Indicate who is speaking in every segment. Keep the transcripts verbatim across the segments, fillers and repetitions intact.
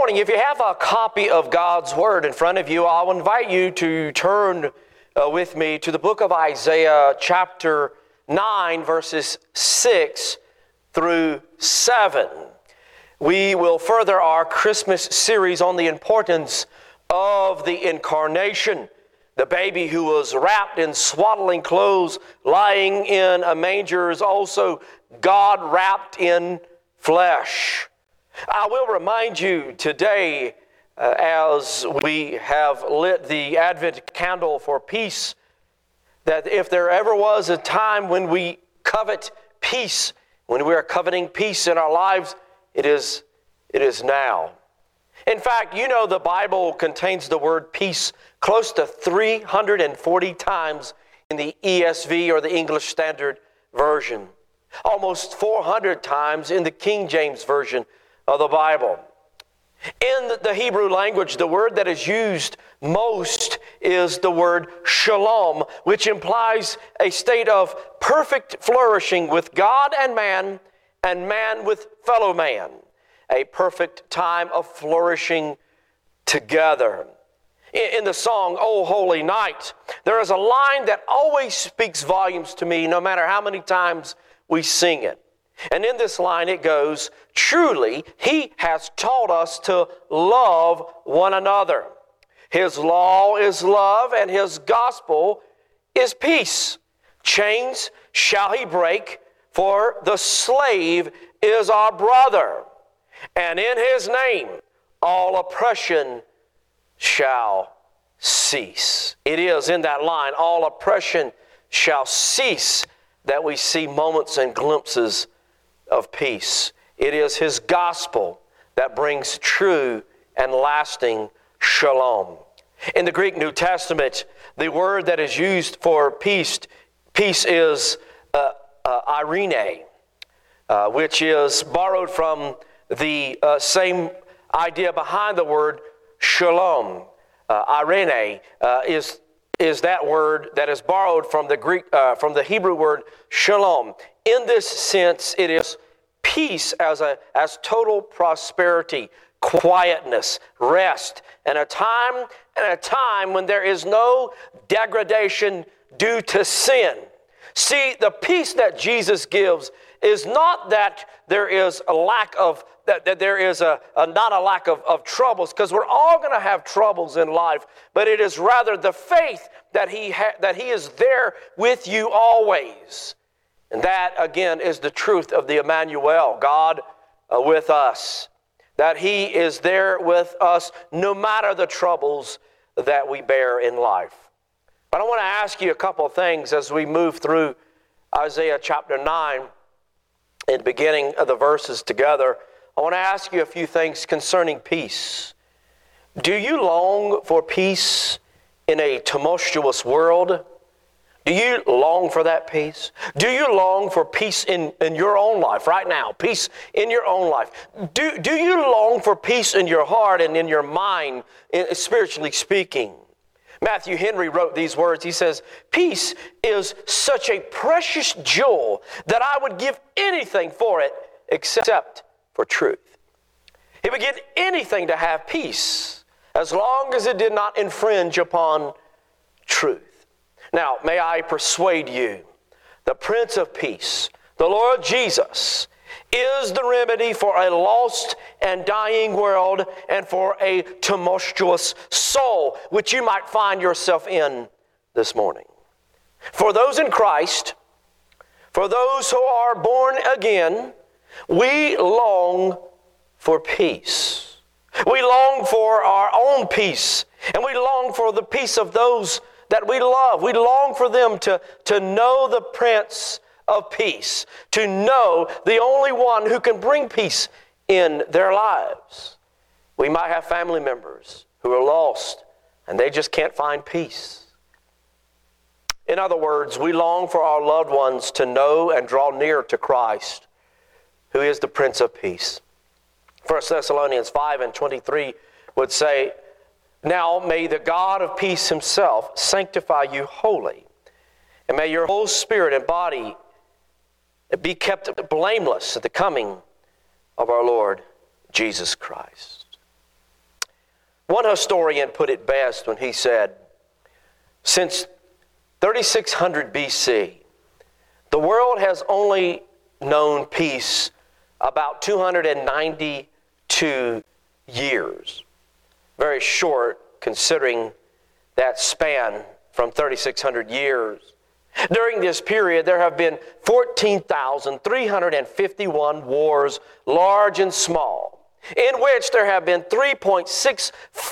Speaker 1: morning, if you have a copy of God's Word in front of you, I'll invite you to turn uh, with me to the book of Isaiah, chapter nine, verses six through seven. We will further our Christmas series on the importance of the incarnation. The baby who was wrapped in swaddling clothes, lying in a manger, is also God wrapped in flesh. I will remind you today, uh, as we have lit the Advent candle for peace, that if there ever was a time when we covet peace, when we are coveting peace in our lives, it is, it is now. In fact, you know the Bible contains the word peace close to three hundred forty times in the E S V or the English Standard Version. Almost four hundred times in the King James Version of the Bible. In the Hebrew language, the word that is used most is the word shalom, which implies a state of perfect flourishing with God and man, and man with fellow man. A perfect time of flourishing together. In the song, "O Holy Night," there is a line that always speaks volumes to me, no matter how many times we sing it. And in this line it goes, "Truly, He has taught us to love one another. His law is love, and His gospel is peace. Chains shall He break, for the slave is our brother. And in His name all oppression shall cease." It is in that line, "all oppression shall cease," that we see moments and glimpses of peace. It is His gospel that brings true and lasting shalom. In the Greek New Testament, the word that is used for peace, peace is uh, uh, irene, uh, which is borrowed from the uh, same idea behind the word shalom. Uh, irene uh, is is that word that is borrowed from the Greek, uh, from the Hebrew word shalom. In this sense, it is peace as a as total prosperity, quietness, rest, and a time and a time when there is no degradation due to sin. See, the peace that Jesus gives is not that there is a lack of that, that there is a, a not a lack of, of troubles, because we're all going to have troubles in life, but it is rather the faith that he ha- that he is there with you always. And that, again, is the truth of the Emmanuel, God uh, with us. That He is there with us no matter the troubles that we bear in life. But I want to ask you a couple of things as we move through Isaiah chapter nine, in the beginning of the verses together. I want to ask you a few things concerning peace. Do you long for peace in a tumultuous world? Do you long for that peace? Do you long for peace in, in your own life right now? Peace in your own life. Do, do you long for peace in your heart and in your mind, spiritually speaking? Matthew Henry wrote these words. He says, "Peace is such a precious jewel that I would give anything for it except for truth." He would give anything to have peace as long as it did not infringe upon truth. Now, may I persuade you, the Prince of Peace, the Lord Jesus, is the remedy for a lost and dying world and for a tumultuous soul, which you might find yourself in this morning. For those in Christ, for those who are born again, we long for peace. We long for our own peace, and we long for the peace of those that we love. We long for them to, to know the Prince of Peace, to know the only one who can bring peace in their lives. We might have family members who are lost and they just can't find peace. In other words, we long for our loved ones to know and draw near to Christ, who is the Prince of Peace. First Thessalonians five and twenty-three would say, "Now may the God of peace Himself sanctify you wholly, and may your whole spirit and body be kept blameless at the coming of our Lord Jesus Christ." One historian put it best when he said, since thirty-six hundred B C, the world has only known peace about two hundred ninety-two years. Very short considering that span from thirty-six hundred years. During this period, there have been fourteen thousand three hundred fifty-one wars, large and small, in which there have been three point six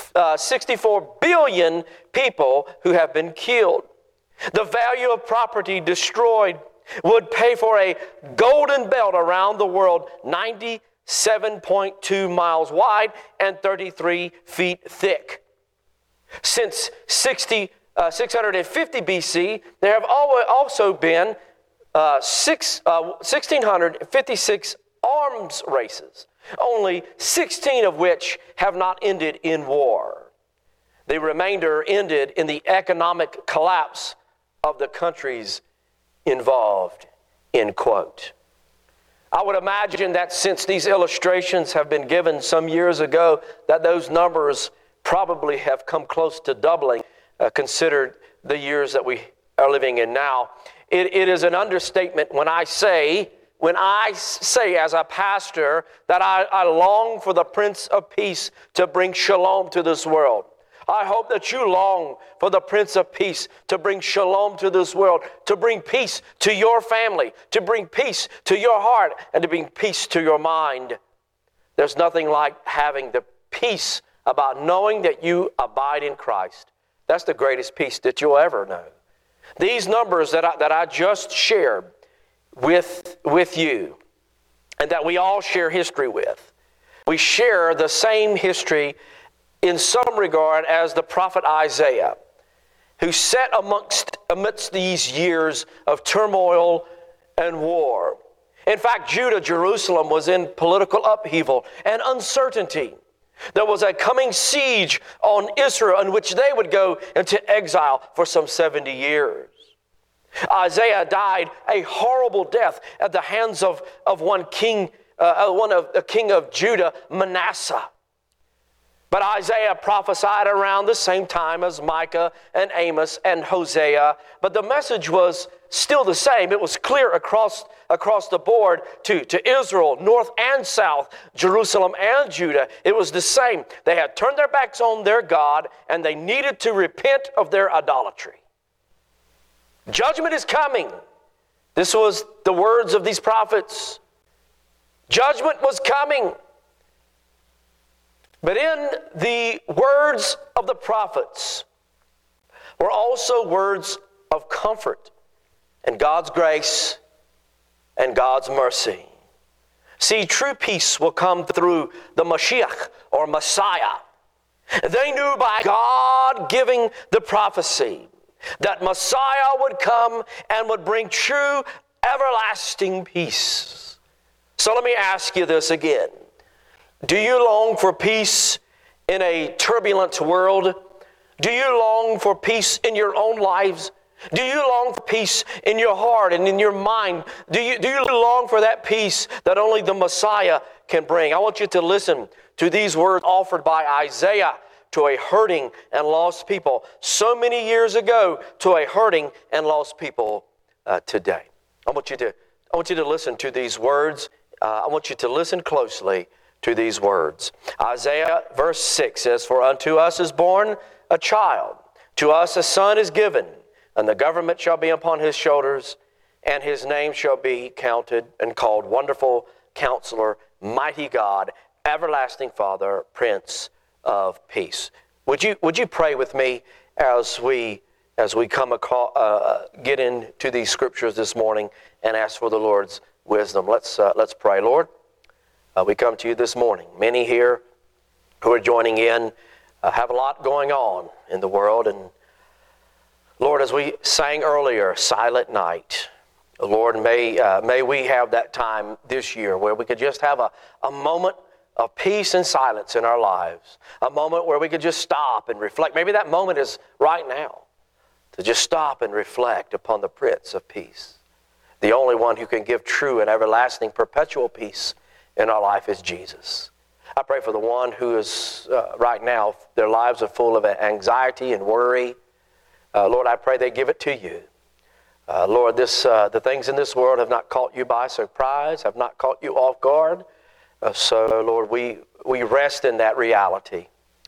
Speaker 1: four billion people who have been killed. The value of property destroyed would pay for a golden belt around the world, ninety-seven point two miles wide and thirty-three feet thick. Since sixty, uh, six hundred fifty B C, there have also been uh, six, uh, one thousand six hundred fifty-six arms races, only sixteen of which have not ended in war. The remainder ended in the economic collapse of the countries involved, end quote. I would imagine that since these illustrations have been given some years ago, that those numbers probably have come close to doubling, uh, considered the years that we are living in now. It, it is an understatement when I say, when I say as a pastor that I, I long for the Prince of Peace to bring shalom to this world. I hope that you long for the Prince of Peace to bring shalom to this world, to bring peace to your family, to bring peace to your heart, and to bring peace to your mind. There's nothing like having the peace about knowing that you abide in Christ. That's the greatest peace that you'll ever know. These numbers that I, that I just shared with, with you, and that we all share history with, we share the same history in some regard as the prophet Isaiah, who sat amongst amidst these years of turmoil and war. In fact, Judah, Jerusalem, was in political upheaval and uncertainty. There was a coming siege on Israel in which they would go into exile for some seventy years. Isaiah died a horrible death at the hands of, of one king, uh, one of the king of Judah, Manasseh. But Isaiah prophesied around the same time as Micah and Amos and Hosea. But the message was still the same. It was clear across, across the board to, to Israel, north and south, Jerusalem and Judah. It was the same. They had turned their backs on their God, and they needed to repent of their idolatry. Judgment is coming. This was the words of these prophets. Judgment was coming. But in the words of the prophets were also words of comfort and God's grace and God's mercy. See, true peace will come through the Mashiach or Messiah. They knew by God giving the prophecy that Messiah would come and would bring true everlasting peace. So let me ask you this again. Do you long for peace in a turbulent world? Do you long for peace in your own lives? Do you long for peace in your heart and in your mind? Do you, do you long for that peace that only the Messiah can bring? I want you to listen to these words offered by Isaiah to a hurting and lost people so many years ago to a hurting and lost people uh, today. I want you to, I want you to listen to these words. Uh, I want you to listen closely to these words. Isaiah verse six says, "For unto us is born a child, to us a son is given, and the government shall be upon his shoulders, and his name shall be counted and called Wonderful Counselor, Mighty God, Everlasting Father, Prince of Peace." Would you would you pray with me as we as we come across, uh, get into these scriptures this morning and ask for the Lord's wisdom? Let's uh, let's pray. Lord, Uh, we come to you this morning. Many here who are joining in uh, have a lot going on in the world. And Lord, as we sang earlier, Silent Night, Lord, may uh, may we have that time this year where we could just have a, a moment of peace and silence in our lives. A moment where we could just stop and reflect. Maybe that moment is right now. To just stop and reflect upon the Prince of Peace. The only one who can give true and everlasting perpetual peace in our life is Jesus. I pray for the one who is uh, right now, their lives are full of anxiety and worry. Uh, Lord, I pray they give it to you. Uh, Lord, this uh, the things in this world have not caught you by surprise, have not caught you off guard. Uh, so, Lord, we, we rest in that reality.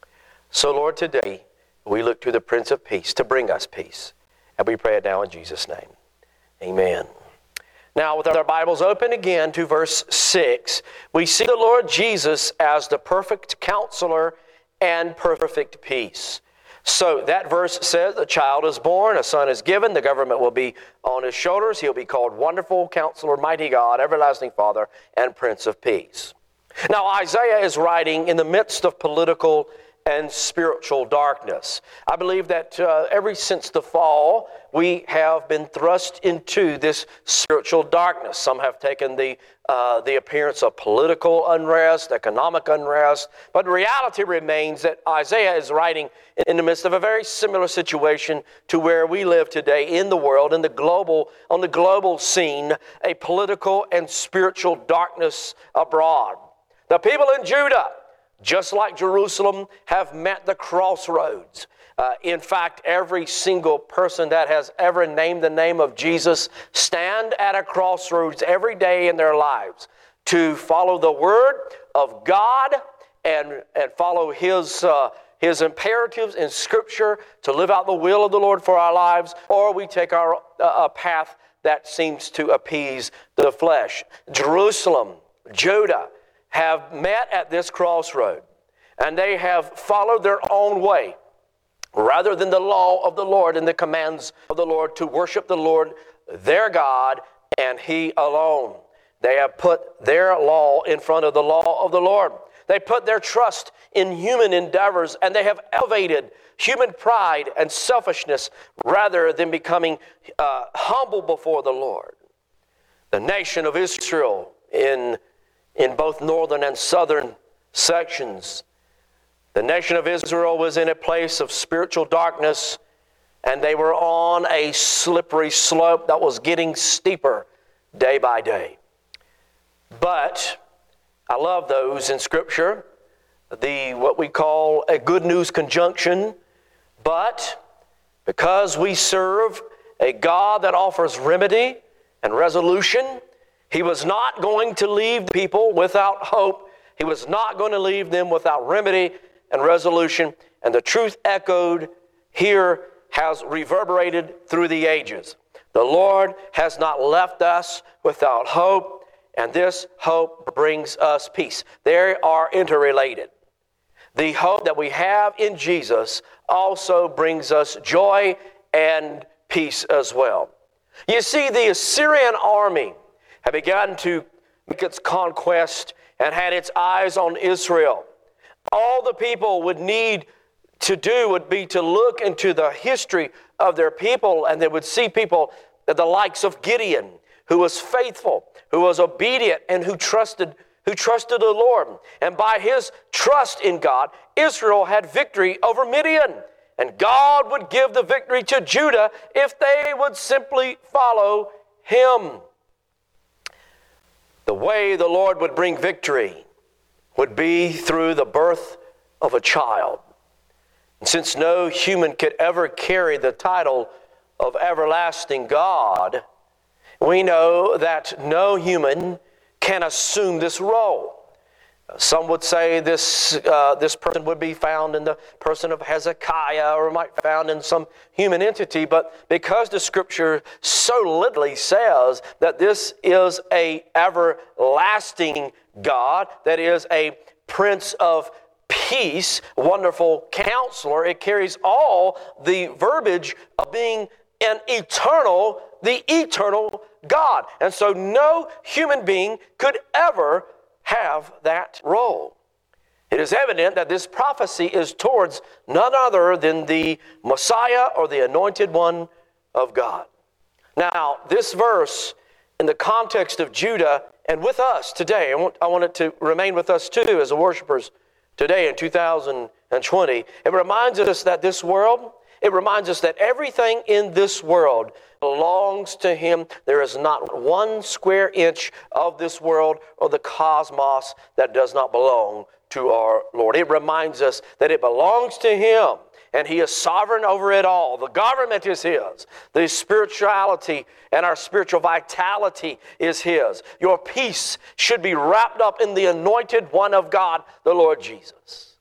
Speaker 1: So, Lord, today we look to the Prince of Peace to bring us peace. And we pray it now in Jesus' name. Amen. Now, with our Bibles open again to verse six, we see the Lord Jesus as the perfect counselor and perfect peace. So that verse says, a child is born, a son is given, the government will be on his shoulders. He'll be called Wonderful Counselor, Mighty God, Everlasting Father, and Prince of Peace. Now, Isaiah is writing in the midst of political and spiritual darkness. I believe that uh, ever since the fall, we have been thrust into this spiritual darkness. Some have taken the uh, the appearance of political unrest, economic unrest, but reality remains that Isaiah is writing in the midst of a very similar situation to where we live today in the world, in the global, on the global scene, a political and spiritual darkness abroad. The people in Judah, just like Jerusalem, have met the crossroads. Uh, in fact, every single person that has ever named the name of Jesus stand at a crossroads every day in their lives to follow the Word of God and, and follow His, uh, His imperatives in Scripture to live out the will of the Lord for our lives, or we take our uh, a path that seems to appease the flesh. Jerusalem, Judah, have met at this crossroad, and they have followed their own way rather than the law of the Lord and the commands of the Lord to worship the Lord, their God, and He alone. They have put their law in front of the law of the Lord. They put their trust in human endeavors, and they have elevated human pride and selfishness rather than becoming uh, humble before the Lord. The nation of Israel in in both northern and southern sections, the nation of Israel was in a place of spiritual darkness, and they were on a slippery slope that was getting steeper day by day. But I love those in Scripture, the what we call a good news conjunction. But because we serve a God that offers remedy and resolution, He was not going to leave the people without hope. He was not going to leave them without remedy and resolution. And the truth echoed here has reverberated through the ages. The Lord has not left us without hope, and this hope brings us peace. They are interrelated. The hope that we have in Jesus also brings us joy and peace as well. You see, the Assyrian army had begun to make its conquest and had its eyes on Israel. All the people would need to do would be to look into the history of their people, and they would see people, the likes of Gideon, who was faithful, who was obedient, and who trusted, who trusted the Lord. And by his trust in God, Israel had victory over Midian. And God would give the victory to Judah if they would simply follow Him. The way the Lord would bring victory would be through the birth of a child. And since no human could ever carry the title of everlasting God, we know that no human can assume this role. Some would say this uh, this person would be found in the person of Hezekiah, or might be found in some human entity, but because the Scripture so literally says that this is a everlasting God, that is a Prince of Peace, Wonderful Counselor, it carries all the verbiage of being an eternal, the eternal God. And so no human being could ever have that role. It is evident that this prophecy is towards none other than the Messiah or the Anointed One of God. Now, this verse, in the context of Judah and with us today, I want, I want it to remain with us too as worshipers today in two thousand twenty. It reminds us that this world, it reminds us that everything in this world belongs to Him. There is not one square inch of this world or the cosmos that does not belong to our Lord. It reminds us that it belongs to Him, and He is sovereign over it all. The government is His. The spirituality and our spiritual vitality is His. Your peace should be wrapped up in the anointed one of God, the Lord Jesus.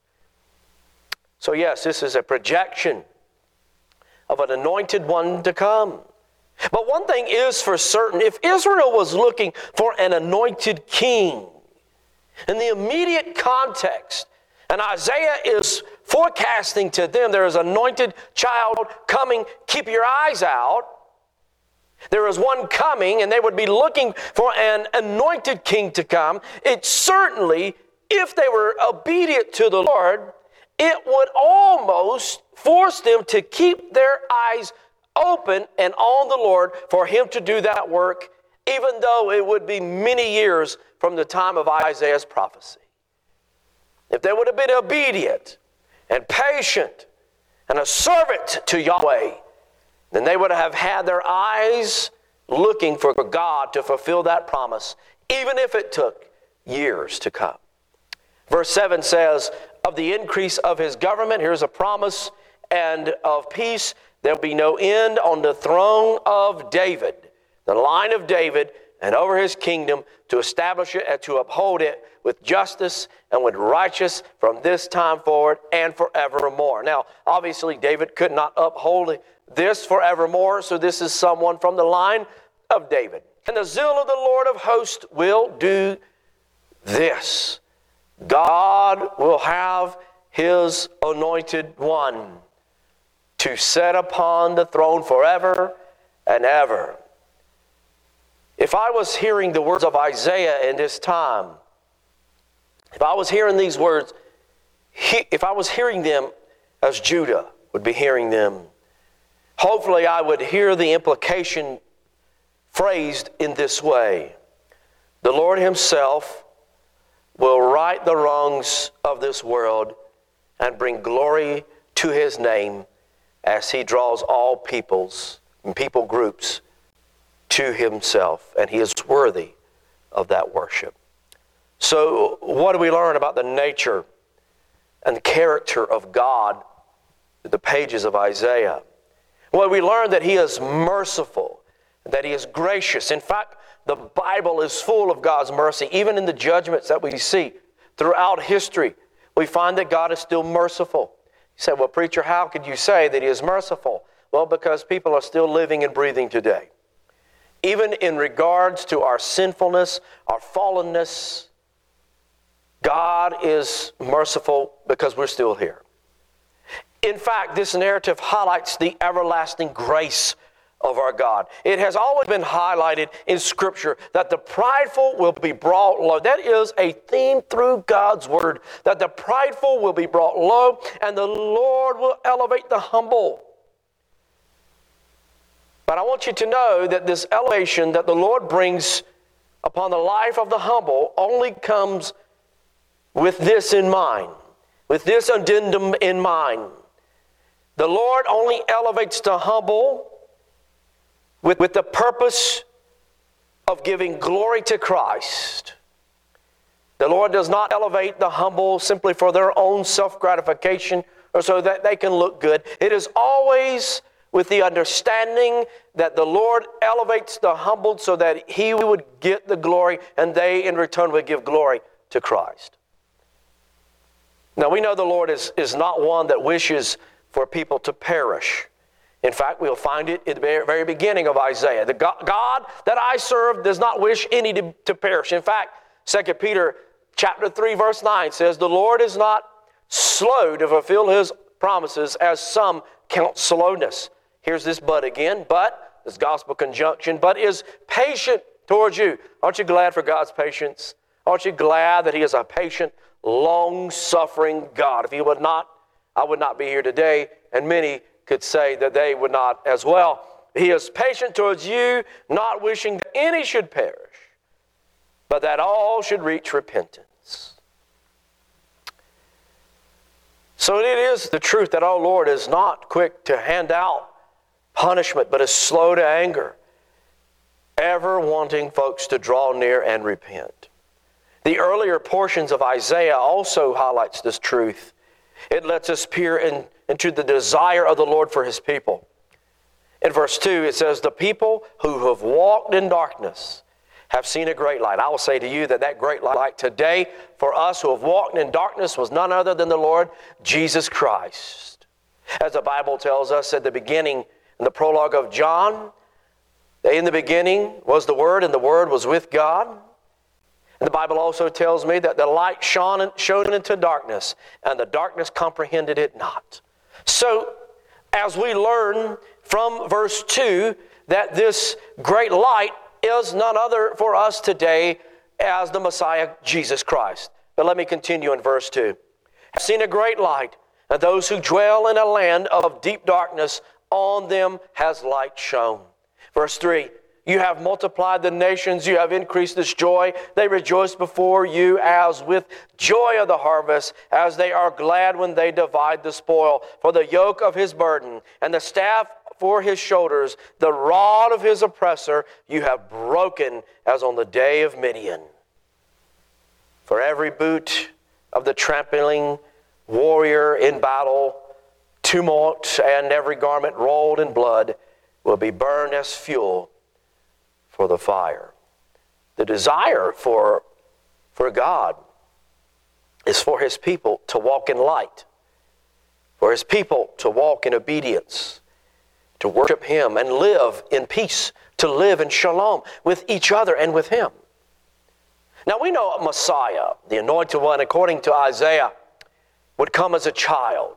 Speaker 1: So yes, this is a projection of an anointed one to come. But one thing is for certain, if Israel was looking for an anointed king, in the immediate context, and Isaiah is forecasting to them, there is an anointed child coming, keep your eyes out. There is one coming, and they would be looking for an anointed king to come. It certainly, if they were obedient to the Lord, it would almost force them to keep their eyes open and on the Lord for Him to do that work, even though it would be many years from the time of Isaiah's prophecy. If they would have been obedient and patient and a servant to Yahweh, then they would have had their eyes looking for God to fulfill that promise, even if it took years to come. Verse seven says, of the increase of His government, here's a promise, and of peace, there will be no end on the throne of David, the line of David, and over His kingdom, to establish it and to uphold it with justice and with righteousness from this time forward and forevermore. Now, obviously, David could not uphold this forevermore, so this is someone from the line of David. And the zeal of the Lord of hosts will do this. God will have His anointed one to set upon the throne forever and ever. If I was hearing the words of Isaiah in this time, if I was hearing these words, he, if I was hearing them as Judah would be hearing them, hopefully I would hear the implication phrased in this way. The Lord Himself will right the wrongs of this world and bring glory to His name as He draws all peoples and people groups to Himself, and He is worthy of that worship. So what do we learn about the nature and the character of God in the pages of Isaiah? Well, we learn that He is merciful, that He is gracious. In fact, the Bible is full of God's mercy. Even in the judgments that we see throughout history, we find that God is still merciful. You say, well, preacher, how could you say that He is merciful? Well, because people are still living and breathing today. Even in regards to our sinfulness, our fallenness, God is merciful because we're still here. In fact, this narrative highlights the everlasting grace of our God. It has always been highlighted in Scripture that the prideful will be brought low. That is a theme through God's Word, that the prideful will be brought low and the Lord will elevate the humble. But I want you to know that this elevation that the Lord brings upon the life of the humble only comes with this in mind, with this addendum in mind. The Lord only elevates the humble with, with the purpose of giving glory to Christ. The Lord does not elevate the humble simply for their own self-gratification or so that they can look good. It is always with the understanding that the Lord elevates the humbled so that He would get the glory and they in return would give glory to Christ. Now we know the Lord is, is not one that wishes for people to perish. In fact, we'll find it at the very, very beginning of Isaiah. The God, God that I serve does not wish any to, to perish. In fact, Second Peter chapter three verse nine says, the Lord is not slow to fulfill His promises as some count slowness. Here's this but again, but, this gospel conjunction, but is patient towards you. Aren't you glad for God's patience? Aren't you glad that He is a patient, long-suffering God? If He would not, I would not be here today, and many could say that they would not as well. He is patient towards you, not wishing that any should perish, but that all should reach repentance. So it is the truth that our Lord is not quick to hand out punishment, but is slow to anger, ever wanting folks to draw near and repent. The earlier portions of Isaiah also highlights this truth. It lets us peer in, into the desire of the Lord for his people. In verse two, it says, the people who have walked in darkness have seen a great light. I will say to you that that great light today for us who have walked in darkness was none other than the Lord Jesus Christ. As the Bible tells us at the beginning, in the prologue of John, in the beginning was the Word, and the Word was with God. And the Bible also tells me that the light shone, shone into darkness, and the darkness comprehended it not. So, as we learn from verse two, that this great light is none other for us today as the Messiah, Jesus Christ. But let me continue in verse two. I've seen a great light, and those who dwell in a land of deep darkness, on them has light shone. Verse three, you have multiplied the nations, you have increased this joy. They rejoice before you as with joy of the harvest, as they are glad when they divide the spoil. For the yoke of his burden and the staff for his shoulders, the rod of his oppressor, you have broken as on the day of Midian. For every boot of the trampling warrior in battle, tumult, and every garment rolled in blood will be burned as fuel for the fire. The desire for, for God is for his people to walk in light, for his people to walk in obedience, to worship him and live in peace, to live in shalom with each other and with him. Now we know Messiah, the anointed one, according to Isaiah, would come as a child.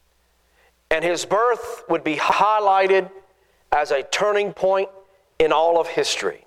Speaker 1: And his birth would be highlighted as a turning point in all of history.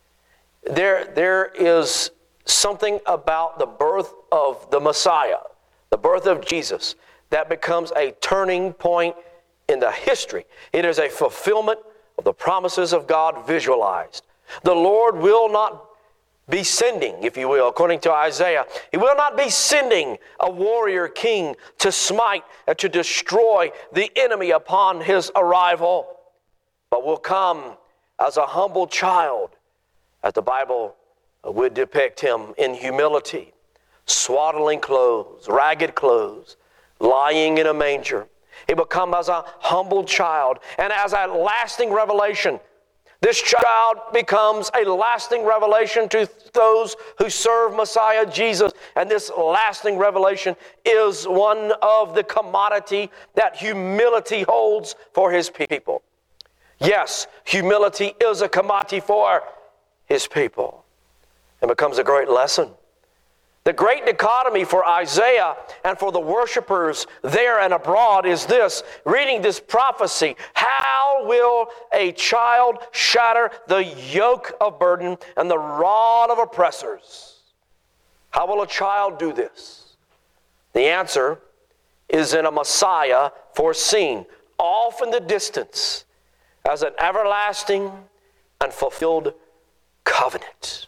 Speaker 1: There, there is something about the birth of the Messiah, the birth of Jesus, that becomes a turning point in the history. It is a fulfillment of the promises of God visualized. The Lord will not be sending, if you will, according to Isaiah, he will not be sending a warrior king to smite and to destroy the enemy upon his arrival, but will come as a humble child, as the Bible would depict him, in humility, swaddling clothes, ragged clothes, lying in a manger. He will come as a humble child and as a lasting revelation. This child becomes a lasting revelation to those who serve Messiah Jesus. And this lasting revelation is one of the commodity that humility holds for his people. Yes, humility is a commodity for his people. It becomes a great lesson. The great dichotomy for Isaiah and for the worshipers there and abroad is this, reading this prophecy: how will a child shatter the yoke of burden and the rod of oppressors? How will a child do this? The answer is in a Messiah foreseen off in the distance as an everlasting and fulfilled covenant.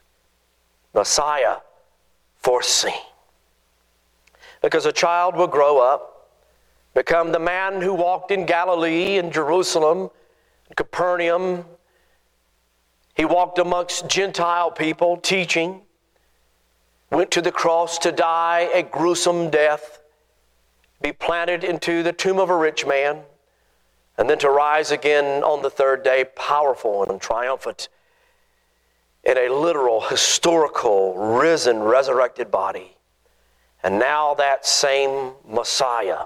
Speaker 1: Messiah foreseen. Because a child will grow up, become the man who walked in Galilee and Jerusalem, and Capernaum. He walked amongst Gentile people, teaching, went to the cross to die a gruesome death, be planted into the tomb of a rich man, and then to rise again on the third day, powerful and triumphant, in a literal, historical, risen, resurrected body. And now that same Messiah,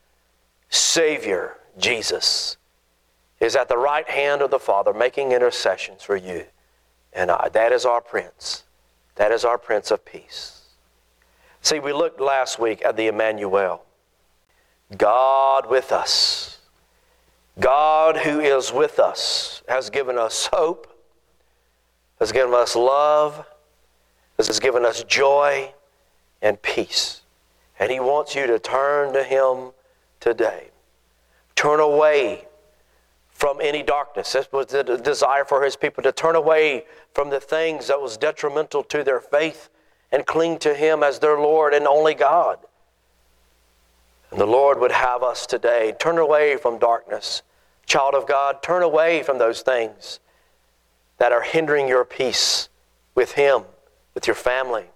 Speaker 1: Savior, Jesus, is at the right hand of the Father making intercessions for you and I. That is our Prince. That is our Prince of Peace. See, we looked last week at the Emmanuel. God with us. God who is with us has given us hope, has given us love, has given us joy and peace. And he wants you to turn to him today. Turn away from any darkness. This was the desire for his people, to turn away from the things that was detrimental to their faith and cling to him as their Lord and only God. And the Lord would have us today turn away from darkness. Child of God, turn away from those things that are hindering your peace with him, with your family,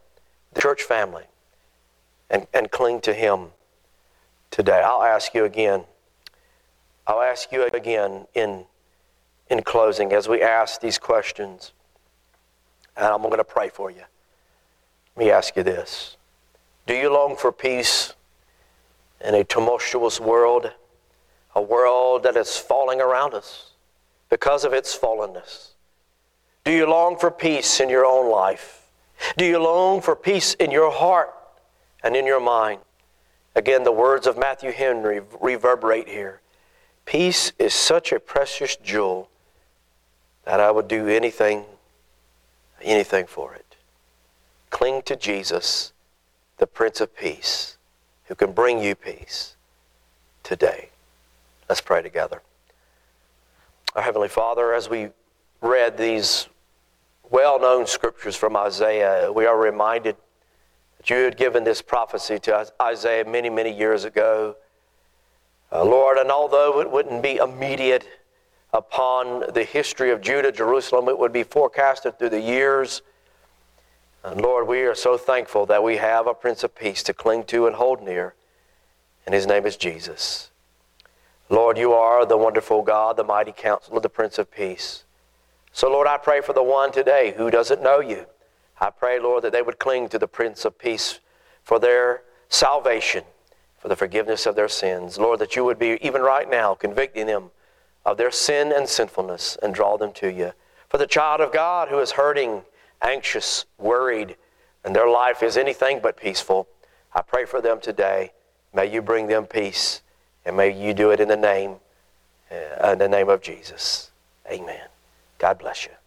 Speaker 1: the church family and, and cling to Him today. I'll ask you again. I'll ask you again in, in closing as we ask these questions. And I'm going to pray for you. Let me ask you this. Do you long for peace in a tumultuous world? A world that is falling around us because of its fallenness? Do you long for peace in your own life? Do you long for peace in your heart and in your mind? Again, the words of Matthew Henry reverberate here. Peace is such a precious jewel that I would do anything, anything for it. Cling to Jesus, the Prince of Peace, who can bring you peace today. Let's pray together. Our Heavenly Father, as we read these well-known scriptures from Isaiah, we are reminded that you had given this prophecy to Isaiah many, many years ago. Uh, Lord, and although it wouldn't be immediate upon the history of Judah, Jerusalem, it would be forecasted through the years. And Lord, we are so thankful that we have a Prince of Peace to cling to and hold near, and His name is Jesus. Lord, you are the wonderful God, the mighty counselor, the Prince of Peace. So, Lord, I pray for the one today who doesn't know you. I pray, Lord, that they would cling to the Prince of Peace for their salvation, for the forgiveness of their sins. Lord, that you would be, even right now, convicting them of their sin and sinfulness and draw them to you. For the child of God who is hurting, anxious, worried, and their life is anything but peaceful, I pray for them today. May you bring them peace. And may you do it in the name, uh, in the name of Jesus. Amen. God bless you.